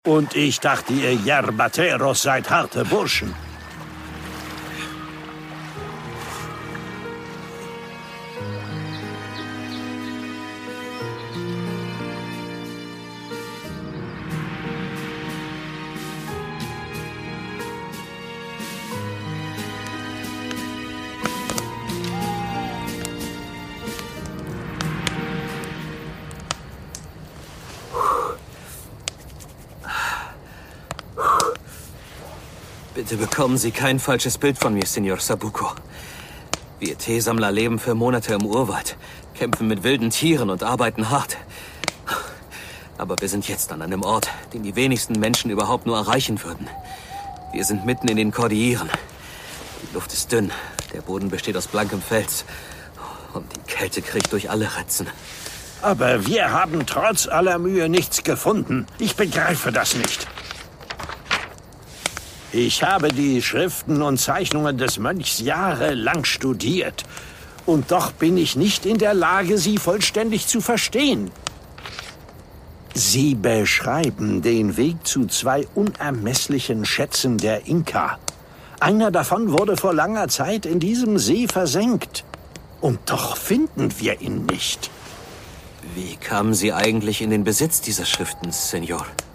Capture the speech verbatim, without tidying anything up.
Und ich dachte, ihr Yerbateros seid harte Burschen. Bitte bekommen Sie kein falsches Bild von mir, Senor Sabuco. Wir Teesammler leben für Monate im Urwald, kämpfen mit wilden Tieren und arbeiten hart. Aber wir sind jetzt an einem Ort, den die wenigsten Menschen überhaupt nur erreichen würden. Wir sind mitten in den Kordilleren. Die Luft ist dünn, der Boden besteht aus blankem Fels und die Kälte kriecht durch alle Ritzen. Aber wir haben trotz aller Mühe nichts gefunden. Ich begreife das nicht. Ich habe die Schriften und Zeichnungen des Mönchs jahrelang studiert. Und doch bin ich nicht in der Lage, sie vollständig zu verstehen. Sie beschreiben den Weg zu zwei unermesslichen Schätzen der Inka. Einer davon wurde vor langer Zeit in diesem See versenkt. Und doch finden wir ihn nicht. Wie kamen Sie eigentlich in den Besitz dieser Schriften, Senor?